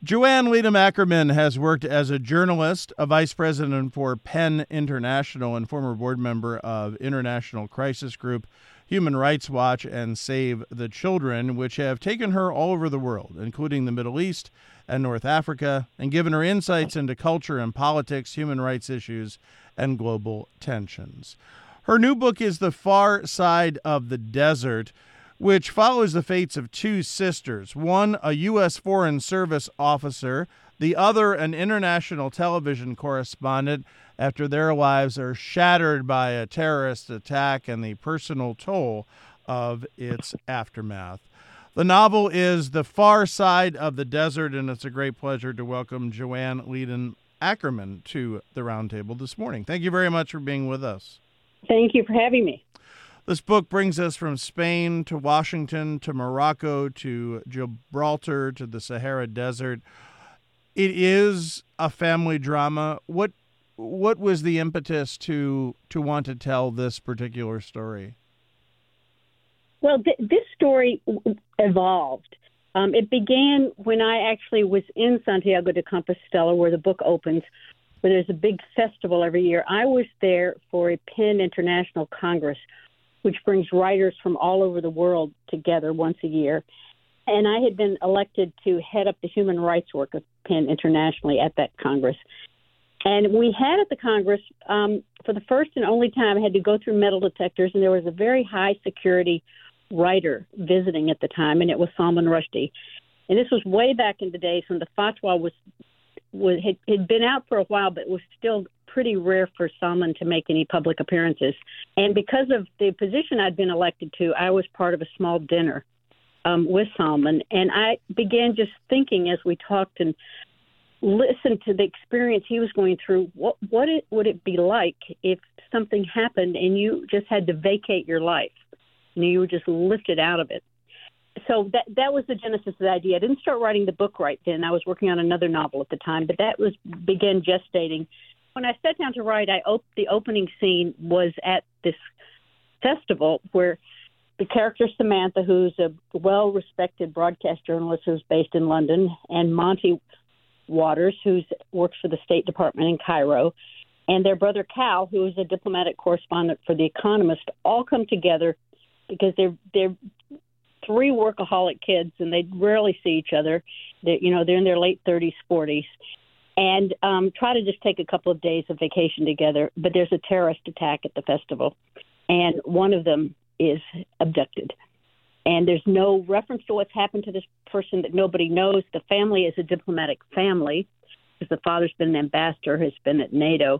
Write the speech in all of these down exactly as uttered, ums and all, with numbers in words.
Joanne Leedham Ackerman has worked as a journalist, a vice president for PEN International, and former board member of International Crisis Group, Human Rights Watch, and Save the Children, which have taken her all over the world, including the Middle East and North Africa, and given her insights into culture and politics, human rights issues, and global tensions. Her new book is The Far Side of the Desert, which follows the fates of two sisters, one a U S Foreign Service officer, the other an international television correspondent, after their lives are shattered by a terrorist attack and the personal toll of its aftermath. The novel is The Far Side of the Desert, and it's a great pleasure to welcome Joanne Leedham Ackerman to the Roundtable this morning. Thank you very much for being with us. Thank you for having me. This book brings us from Spain to Washington to Morocco to Gibraltar to the Sahara Desert. It is a family drama. What what was the impetus to to want to tell this particular story? Well, th- this story evolved. Um, it began when I actually was in Santiago de Compostela, where the book opens, where there's a big festival every year. I was there for a PEN International Congress, which brings writers from all over the world together once a year. And I had been elected to head up the human rights work of PEN internationally at that Congress. And we had at the Congress, um, for the first and only time, I had to go through metal detectors, and there was a very high security writer visiting at the time, and it was Salman Rushdie. And this was way back in the days when the fatwa was, was had, had been out for a while, but was still pretty rare for Salman to make any public appearances. And because of the position I'd been elected to, I was part of a small dinner um, with Salman. And I began just thinking as we talked and listened to the experience he was going through, what, what it, would it be like if something happened and you just had to vacate your life? And you were just lifted out of it. So that that was the genesis of the idea. I didn't start writing the book right then. I was working on another novel at the time, but that was began gestating. When I sat down to write, I op- the opening scene was at this festival where the character Samantha, who's a well-respected broadcast journalist who's based in London, and Monty Waters, who works for the State Department in Cairo, and their brother Cal, who is a diplomatic correspondent for The Economist, all come together because they're they're three workaholic kids, and they rarely see each other. They, you know, they're in their late thirties, forties. And um, try to just take a couple of days of vacation together. But there's a terrorist attack at the festival, and one of them is abducted. And there's no reference to what's happened to this person that nobody knows. The family is a diplomatic family because the father's been an ambassador, has been at NATO.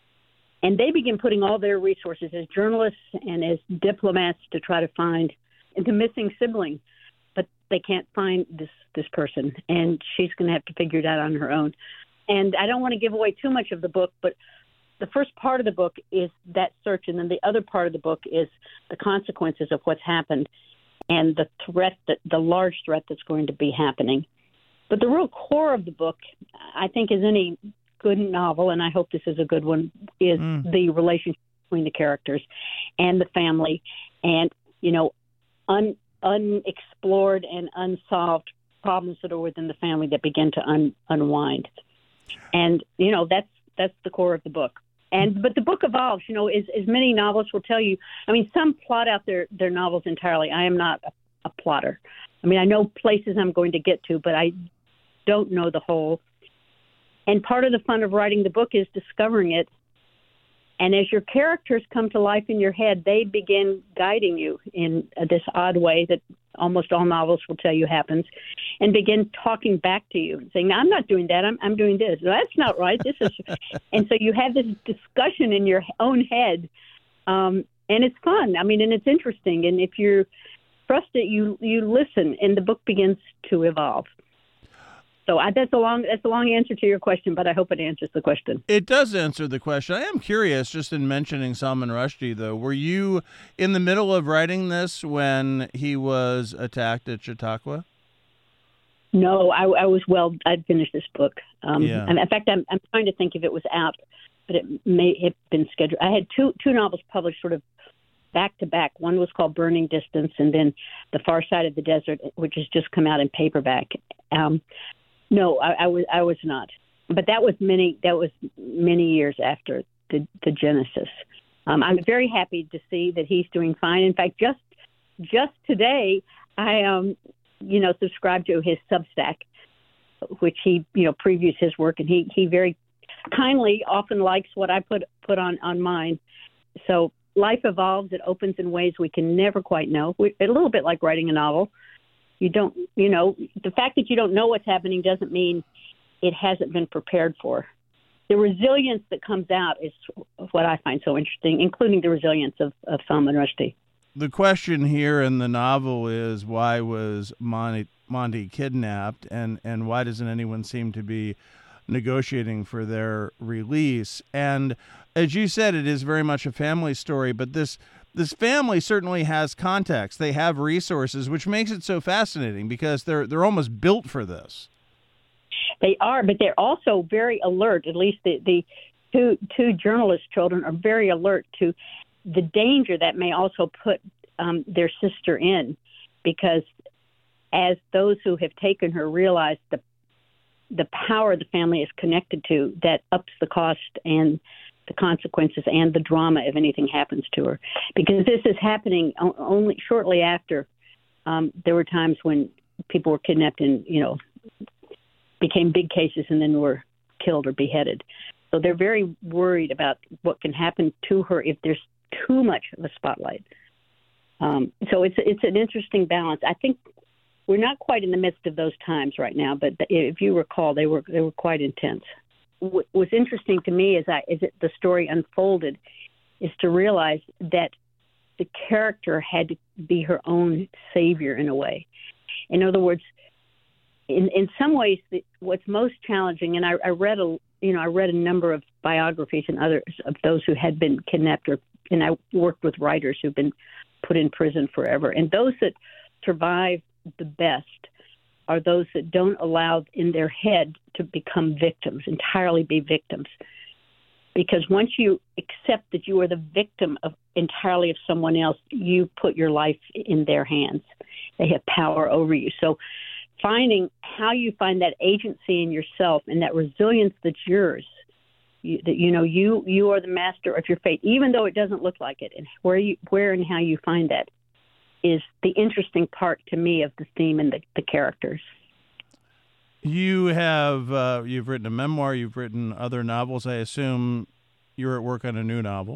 And they begin putting all their resources as journalists and as diplomats to try to find the missing sibling. But they can't find this, this person, and she's going to have to figure it out on her own. And I don't want to give away too much of the book, but the first part of the book is that search, and then the other part of the book is the consequences of what's happened and the threat, that the large threat that's going to be happening. But the real core of the book, I think, is any good novel, and I hope this is a good one, is mm. the relationship between the characters and the family, and, you know, un, unexplored and unsolved problems that are within the family that begin to un, unwind. And, you know, that's that's the core of the book. And but the book evolves, you know, as, as many novelists will tell you. I mean, some plot out their, their novels entirely. I am not a, a plotter. I mean, I know places I'm going to get to, but I don't know the whole. And part of the fun of writing the book is discovering it. And as your characters come to life in your head, they begin guiding you in this odd way that almost all novels will tell you happens, and begin talking back to you and saying, no, I'm not doing that. I'm, I'm doing this. Well, that's not right. This is, and so you have this discussion in your own head, um, and it's fun. I mean, and it's interesting. And if you trust it, you you listen, and the book begins to evolve. So I, that's a long that's a long answer to your question, but I hope it answers the question. It does answer the question. I am curious, just in mentioning Salman Rushdie, though, were you in the middle of writing this when he was attacked at Chautauqua? No, I, I was well. I'd finished this book. Um, yeah. In fact, I'm I'm trying to think if it was out, but it may have been scheduled. I had two two novels published sort of back to back. One was called Burning Distance, and then The Far Side of the Desert, which has just come out in paperback. Um, No, I, I was I was not. But that was many that was many years after the, the Genesis. Um, I'm very happy to see that he's doing fine. In fact, just just today, I um you know subscribed to his Substack, which he you know previews his work, and he, he very kindly often likes what I put put on, on mine. So life evolves; it opens in ways we can never quite know. We, a little bit like writing a novel. You don't you know the fact that you don't know what's happening doesn't mean it hasn't been prepared for. The resilience that comes out is what I find so interesting, including the resilience of, of Salman Rushdie. The question here in the novel is, why was Monty, Monty kidnapped, and, and why doesn't anyone seem to be negotiating for their release? And as you said, it is very much a family story, but this this family certainly has context. They have resources, which makes it so fascinating because they're they're almost built for this. They are, but they're also very alert. At least the, the two two journalist children are very alert to the danger that may also put um, their sister in, because as those who have taken her realize the the power the family is connected to, that ups the cost and the consequences and the drama if anything happens to her. Because this is happening only shortly after um, there were times when people were kidnapped and, you know, became big cases and then were killed or beheaded. So they're very worried about what can happen to her if there's too much of a spotlight. Um, so it's it's an interesting balance. I think we're not quite in the midst of those times right now, but if you recall, they were they were quite intense. What was interesting to me as I as it, the story unfolded is to realize that the character had to be her own savior in a way. In other words, In in some ways, the, what's most challenging, and I, I read a you know I read a number of biographies and others of those who had been kidnapped, or and I worked with writers who've been put in prison forever, and those that survive the best are those that don't allow in their head to become victims, entirely be victims, because once you accept that you are the victim of entirely of someone else, you put your life in their hands. They have power over you. So finding how you find that agency in yourself and that resilience that's yours, you, that you know you you are the master of your fate, even though it doesn't look like it, and where you where and how you find that is the interesting part to me of the theme and the, the characters. You have uh, you've written a memoir, you've written other novels. I assume you're at work on a new novel.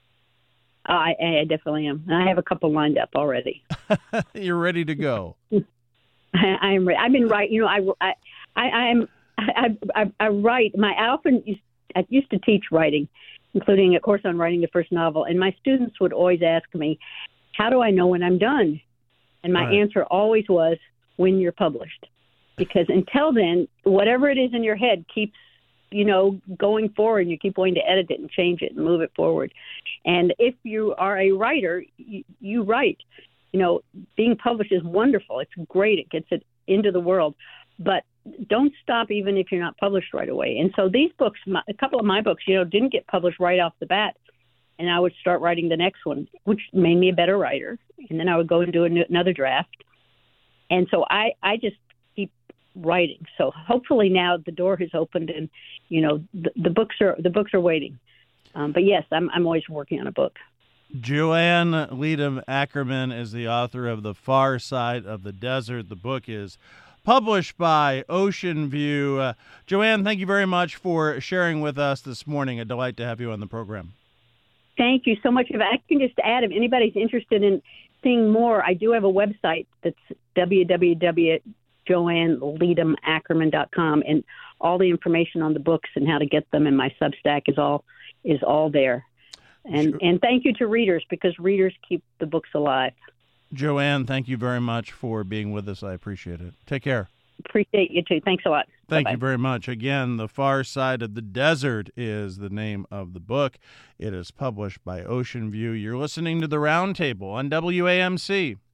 I, I definitely am. I have a couple lined up already. You're ready to go. I, I'm. I've been writing. You know, I, I, I, I'm. I, I, I write. My I often used, I used to teach writing, including a course on writing the first novel. And my students would always ask me, "How do I know when I'm done?" And my right. answer always was, "When you're published," because until then, whatever it is in your head keeps, you know, going forward. And you keep wanting to edit it and change it and move it forward. And if you are a writer, you, you write. You know, being published is wonderful. It's great. It gets it into the world. But don't stop even if you're not published right away. And so these books, my, a couple of my books, you know, didn't get published right off the bat. And I would start writing the next one, which made me a better writer. And then I would go and do another draft. And so I, I just keep writing. So hopefully now the door has opened and, you know, the, the books are the books are waiting. Um, but yes, I'm I'm always working on a book. Joanne Leedham Ackerman is the author of The Far Side of the Desert. The book is published by Ocean View. Uh, Joanne, thank you very much for sharing with us this morning. A delight to have you on the program. Thank you so much. If I can just add, if anybody's interested in seeing more, I do have a website that's w w w dot joanne leedham ackerman dot com, and all the information on the books and how to get them in my Substack is all is all there. And sure. and thank you to readers, because readers keep the books alive. Joanne, thank you very much for being with us. I appreciate it. Take care. Appreciate you too. Thanks a lot. Thank Bye-bye. you very much. Again, The Far Side of the Desert is the name of the book. It is published by Ocean View. You're listening to The Roundtable on W A M C.